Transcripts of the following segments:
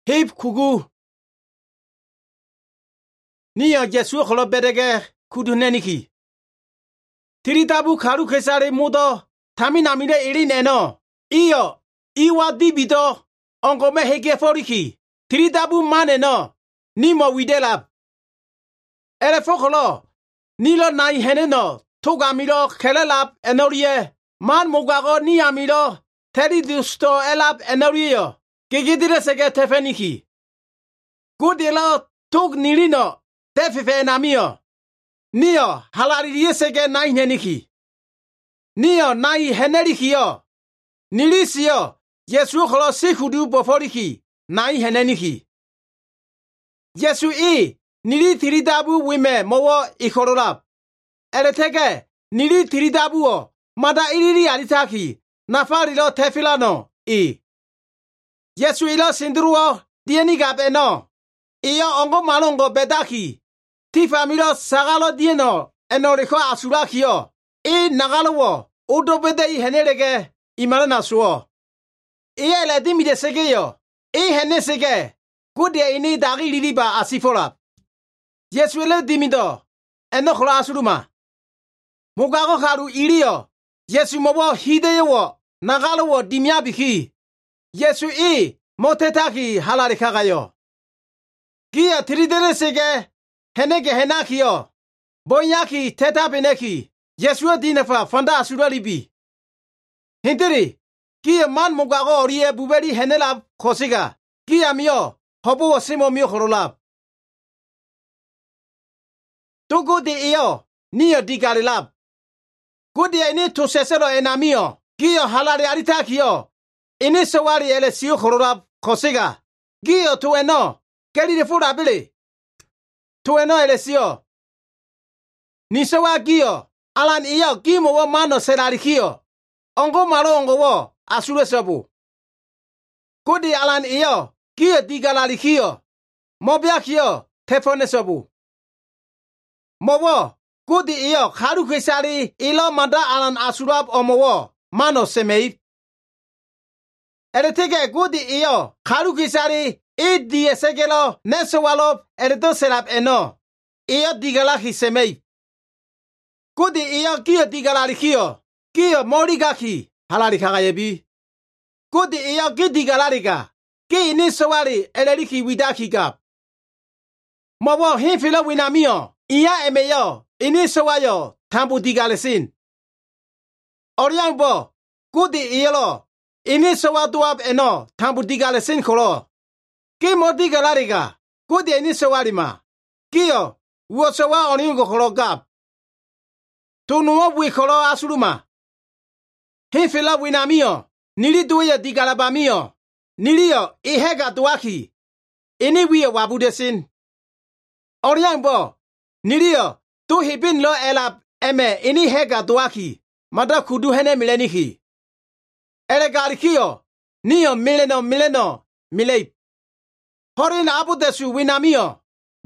Hip kugu. Niya Jesu kholo bedege kudu neniki. Tiritabu kharu khesare mudo tamina mire iri neno. Iyo iwa dibido ongome hege foriki. Tiritabu maneno nimo widelab. Elefo kholo nilo nai heneno togamiro khelelab enorie man mugago niyamiro teri dusto elab enorio. Gigidire sege tefeniki. Gudilo tug nirino tefife namio. Nio halari sege nai neniki. Nio nai henerikio. Nilisio Yesu kholo sikudu boforiki nai heneniki. Yesu nili tiridabu wime mowo ikorolab. Eletege nili tiridabu o mada iriri alitaki nafarilo tefilano Yesu ilo sindruo dieniga beno. Iyo ongo malongo bedaki. Tifamilo sagalo dieno enoriko asurakio. Nagalowo udobede henerege imarana suo. Iye le dimide segeyo. Hene sege. Kude ini dagi liliba asifola. Yesu ele dimido. Enokhla asuruma. Mugago haru iriyo. Yesu mobo hideyo. Nagalowo dimyabiki. Yesu motetaki halari kagayo. Kia tridere sege henege henakio. Boyaki teta beneki. Yesu dinefa fanda asuralibi. Hintiri. Kia man mugago orie buberi henelab khosiga. Kia mio hobo simo mio khorolab. Tugu di iyo niyo digarilab. Gudi ini tusesero enamio. Kia halari aritakio. Ini sawari ele siyo khorolab khosiga. Gio tueno. Keri de fura bile. Tueno ele siyo. Nisawa gio. Alan iyo gimo wo mano serarikio. Ongo malo ongo wo asure sabu. Kudi alan iyo gio digalarikio. Mobiakio tefone sabu. Mowo kudi iyo kharu kesari ilo manda alan asurab omowo mano semei. Eretege kudi iyo kharu kesari die segelo neswalop erdo serap eno. Iyo digalaki semei. Kudi iyo gio digalarikio. Gio morigaki halari kagayebi. Kudi iyo gidigalarika. Gi ini sawari eleriki widaki gap. Mowo hinfilo winamio. Iya emeyo. Ini sawayo tambu digalesin. Oriangbo. Kudi iyolo. Ini sawaduab eno tambu digalesin kolo. Gi modigalarika. Kudi ini sawarima. Gio wosawa oningo kolo gap. Tunuo wikolo asuruma. Hinfila winamio. Nili duya digalabamio. Nilio ihega duaki. Ini wiye wabudesin. Oriangbo. Nilio tu hibin lo elab eme ini hega duaki. Mada kudu hene mileniki. Elegarikio. Nio mileno mileip. Horin abudesu winamio.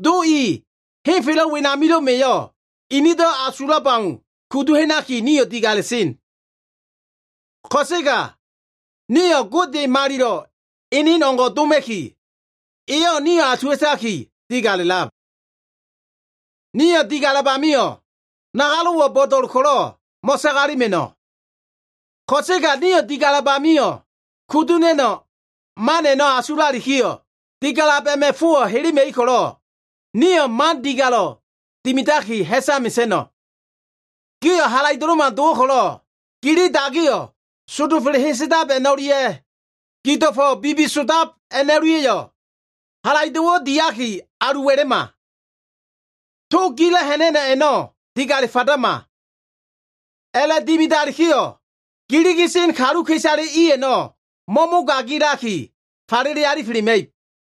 Hinfila winamilo meyo. Inido asurabang. Kudu henaki nio digalesin. Kosega. Nio gudi mariro. Ini nongo dumeki. Iyo nio atuesaki digalelab. Nio digalabamio. Nagaluwo bodol kolo. Mosagari meno. Kosega nio digalabamio. Kudu neno. Maneno asurarikio. Digalabeme fuo helime ikolo. Nio man digalo. Dimitaki hesa miseno. Gio halaidruma duokolo. Giri dagio. Sudufil hisidab enorie. Gitofo bibi sudab enerio. Halaiduo diaki aruwerema. Tu gila henena eno. Digali fadama. Ele dimidarikio. Girigisin karu kisari eno. Momo gagiraki. Fariri ariflimei.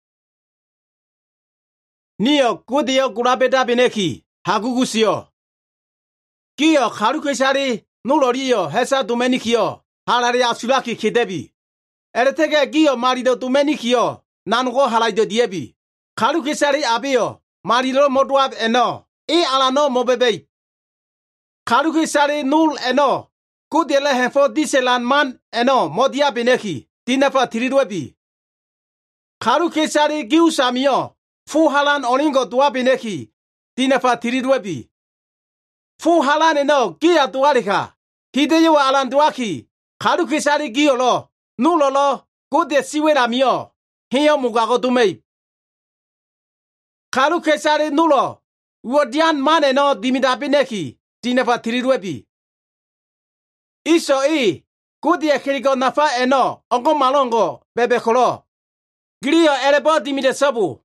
Nio kudio gurabeda beneki. Hagugusio. Gio karu kisari nulorio hesa dumenikio. Halari asulaki kidebi. Eretege gio marido dumenikio. Nango halaido diebi. Karu kisari abio. Marido modwab eno. Alano mobebei. Karu kisari nul eno. Kudele hefo diselan man eno modia beneki. Tinefa tiridwebi. Karu kesari giu samio. Fu halan oningo dua bineki. Dinafa tiridwebi. Fu halan eno gia dualika. Hideyo alan duaki. Karu kesari giu lo. Nulolo. Gode siwe ramio. Hiyo mugago dumei. Karu kesari nulo. Wodian mane no dimida bineki. Dinafa tiridwebi. Iso Gode kirigo nafa eno. Ongo malongo. Bebe kolo. Grio elebo dimide sabu.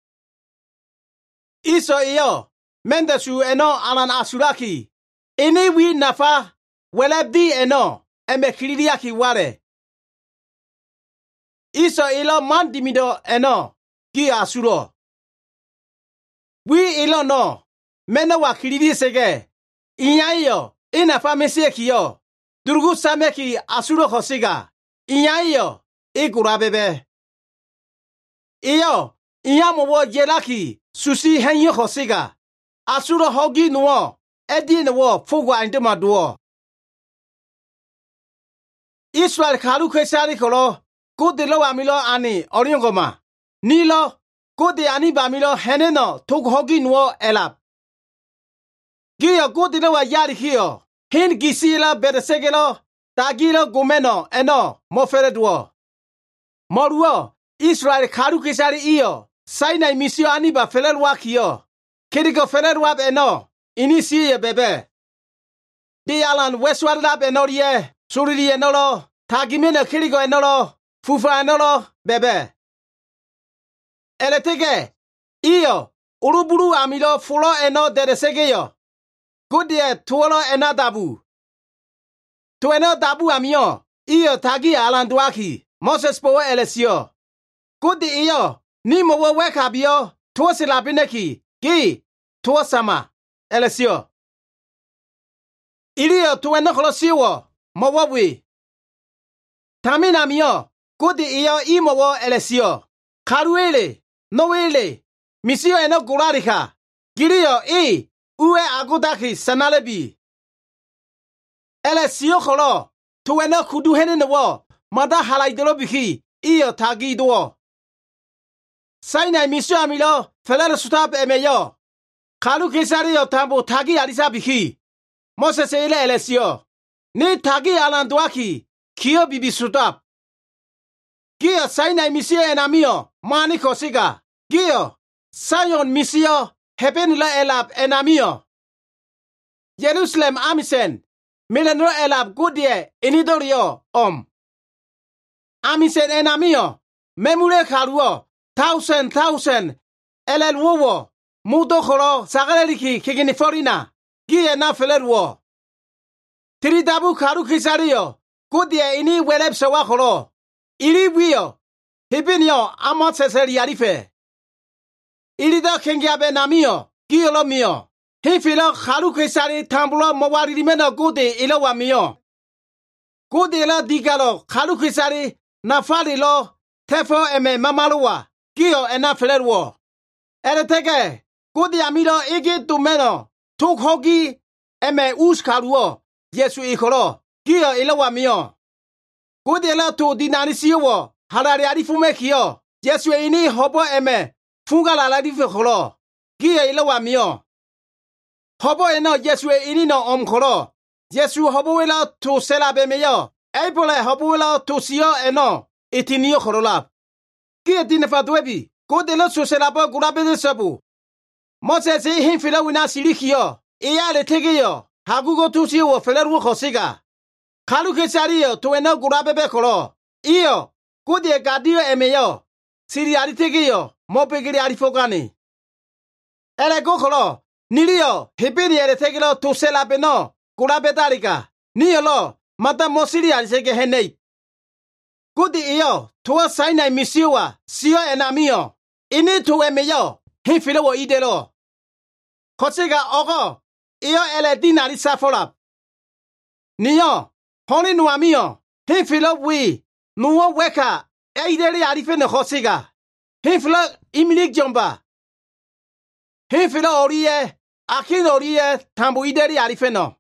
Iso iyo. Mendesu eno alan asuraki. Ini wi nafa. Welebdi eno. Eme kiririaki ware. Iso ilo man dimido eno. Gi asuro. Wi ilo no. Mena wa kiriri sege. Inya iyo. Inafa mesieki yo. Durgu sameki asuro khosiga. Inya iyo. Igurabebe. Iyo. Inya mo jelaki. Susi henyo khosiga. Asuro hogi nuo. Edi nuo. Fugwa indema duo. Israel karu kesari kolo. Gode lo amilo ani oriongoma. Nilo. Gode ani bamilo heneno. Tuk hogi nuo elap. Giyo gode lo wa yari hiyo. Hin gisila bedesegelo. Tagilo gumeno eno. Mofere duo. Moruo. Israel karu kesari iyo. Sainai misio aniba felerwak yo. Kiriko felerwab eno. Inisiye bebe. Di alan westwardab enoriye. Suriri enolo. Tagimene kiriko enolo. Fufa enolo bebe. Eletege. Iyo. Uruburu amilo fulo eno dedesege yo. Gudie tuolo enadabu. Tueno dabu amio. Iyo tagi alan duaki. Moses powe elesio. Gudi iyo. Ni mo weka bio. Tuosi labineki. Gi. Tuosama. Elesio. Iliyo tueno kolosiwo. Mowawi. Tamina mio. Gudi iyo imowo elesio. Karuele. Noele. Misio eno gularika. Giriyo Uwe agudaki sanalebi. Elesio kolo. Tueno kuduhene newo. Mada halaidelo biki. Iyo tagi duo. Sainai misio amilo. Feler sutab emeyo. Kalu kesari yo tambo tagi alisa biki. Moses ele elesio. Ni tagi alanduaki. Kiyo bibi sutab. Giyo sainai misio enamio. Mani kosiga. Giyo. Sayon misio. Heben la elab enamio. Jerusalem amisen. Milenro elab gudie inidorio Amisen enamio. Memure karuo. Thousand. Elel wowo. Mudo kholo sagareliki kigini forina. Gie na felerwo. Tiridabu karu kisario. Gudie ini weleb sewa kholo. Iri wio. Hibinio amot seseri yarife. Irido kengiabe namio. Giolo mio. Hifilo karu kisari tambulo mawarimeno gude ilo wa mio. Gude ilo digalo karu kisari nafali lo tefo eme mamaluwa. Gio ena felerwo. Eretege. Gude amilo igi tumeno. Tuk hogi eme uskaruo. Yesu ikolo. Gio ilo wa mio. Gude ilo tu dinanisiyo. Halari arifume kio. Yesu ini hobo eme. Funga la dife kholo. Gie ilo wa mio. Hobo eno Yesu ini no kholo. Yesu hobo ilo tu sela be meyo. Eipole hobo ilo tu sio eno. Itinio kholola. Gie dinefa dwebi. Gode lo su sela bo gurabe de sabu. Moses hin fila wina silikio. Iya le tegeyo. Hagugo tu sio felerwo khosiga. Kalu kesariyo tu eno gurabe be kholo. Iyo. Gode gadio emeyo. Siri ari tegeyo. Mopegiri arifogani. Ele gokolo. Nilio. Hibiri ele tegelo tu sela beno. Gurabe darika. Niolo. Mata mosiri arisege henei. Gudi iyo. Tuwa sainai misiwa. Sio enamio. Ini tuwe meyo. Hinfilo wo idelo. Kosiga ogo. Iyo ele dinari safolap. Niyo. Honi nuamio. Hinfilo wi. Nuwo weka. Eideli arifene kosiga. Hinfilo imilik jomba. Hinfilo oriye. Akin oriye. Tambu ideri arifeno.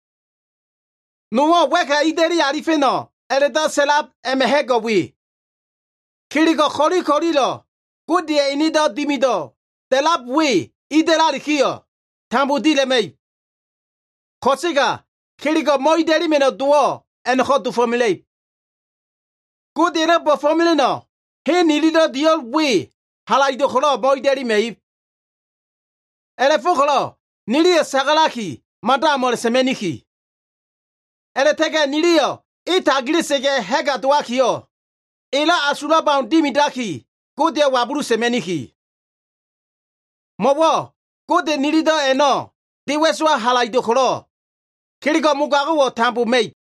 Nuwo weka ideri arifeno. Eleda selap emehego wi. Kiriko kori lo. Good day in it dimido. The lap way, either here. Tambu dile me. Kosiga, Kirigo moi derimeno duo, and hot to formulate. Good enough for formula. He needed the old way. Halai do holo moi derime. Elefogolo, Nilia Sagalaki, Madame or Semeniki. Eletega Nilio, Ita Grisege Hega Duakio. Ela Asulaba Dimidaki, good dear Wabru Semeniki. Mowo, good de Nilido eno, the Westwa Halai do Holo. Kirigo Mugago Tampu mate.